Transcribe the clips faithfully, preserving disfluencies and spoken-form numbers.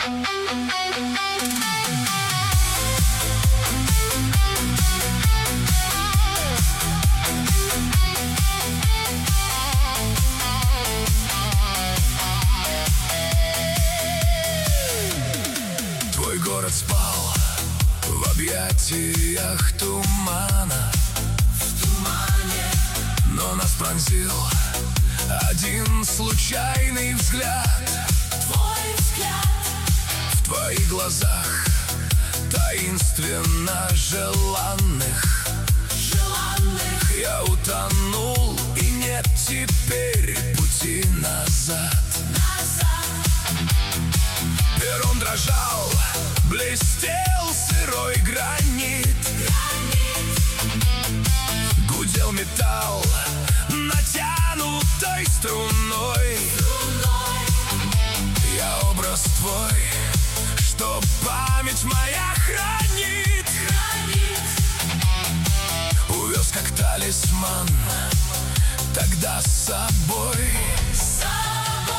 Твой город спал в объятиях тумана, в тумане. но нас пронзил один случайный взгляд. Твой взгляд. В твоих глазах таинственно желанных, желанных. я утонул, и нет теперь пути назад. Назад. Перрон дрожал, блестел сырой гранит, Гранит. гудел металл натянутой струной. Струной. Я образ твой, что память моя хранит, Хранит. увез как талисман тогда с собой. С собой.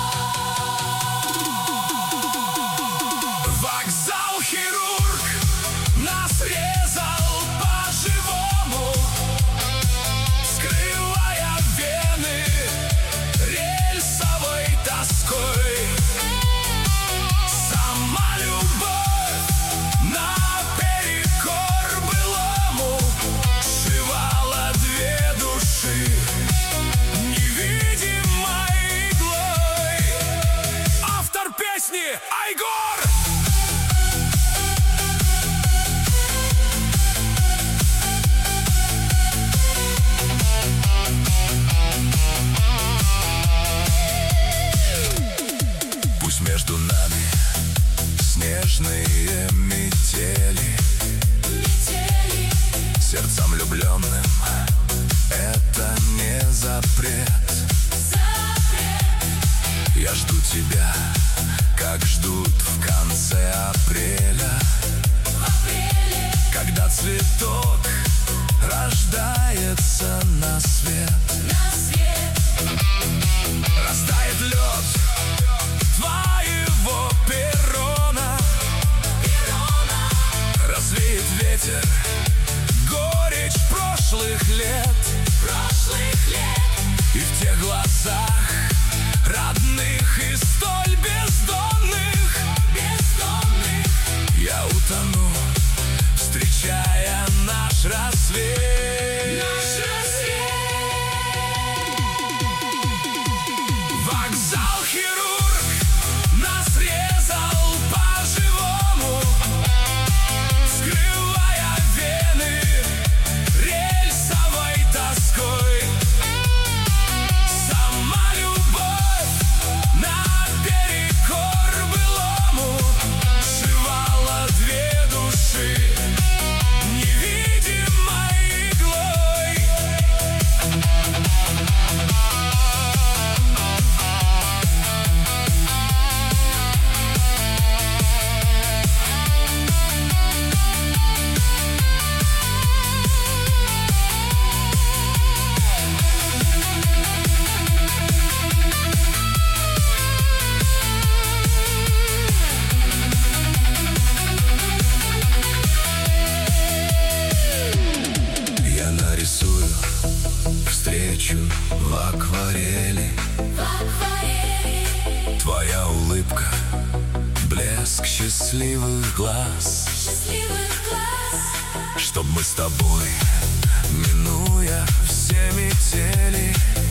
Вокзал хирург нас резал по-живому, скрывая вены рельсовой тоской. Сама любовь наперекор былому сшивала две души невидимой иглой. Автор песни Айгор. Между нами снежные метели, Метели. сердцам влюбленным это не запрет. Запрет. Я жду тебя, как ждут в конце апреля, В апреле. когда цветок рождается на свет. На свет. Растает лед твоего перрона, Перрона. развеет ветер горечь прошлых лет. Прошлых лет. И в тех глазах родных и столь бездонных, Бездомных. я утону, встречая наш рассвет. Наш рассвет. Вокзал хирург нас резал по-живому, скрывая вены рельсовой тоской. Сама любовь наперекор былому сшивала две души невидимой иглой. Я нарисую встречу в акварели, В акварели. твоя улыбка, блеск счастливых глаз, Счастливых глаз. чтоб мы с тобой, минуя все метели,